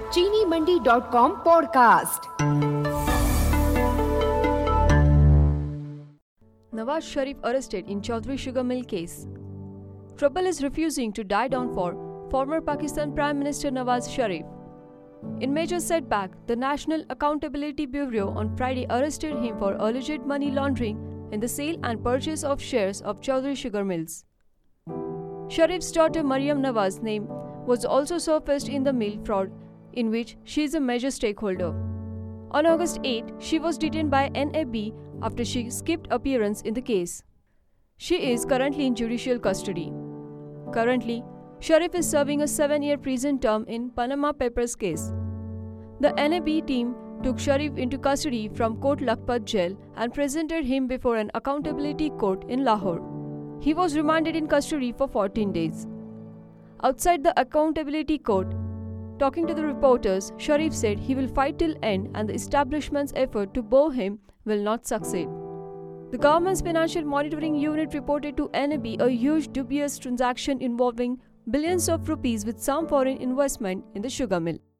चीनीमंडी.com podcast. Nawaz Sharif arrested in Chaudhry Sugar Mill case. Trouble is refusing to die down for former Pakistan Prime Minister Nawaz Sharif. In major setback, the National Accountability Bureau on Friday arrested him for alleged money laundering in the sale and purchase of shares of Chaudhry Sugar Mills. Sharif's daughter Maryam Nawaz's name was also surfaced in the mill fraud, in which she is a major stakeholder. On August 8, she was detained by NAB after she skipped appearance in the case. She is currently in judicial custody. Currently, Sharif is serving a 7-year prison term in Panama Papers case. The NAB team took Sharif into custody from Kot Lakhpat jail and presented him before an accountability court in Lahore. He was remanded in custody for 14 days. Outside the accountability court, talking to the reporters, Sharif said he will fight till end and the establishment's effort to bow him will not succeed. The government's financial monitoring unit reported to NAB a huge dubious transaction involving billions of rupees with some foreign investment in the sugar mill.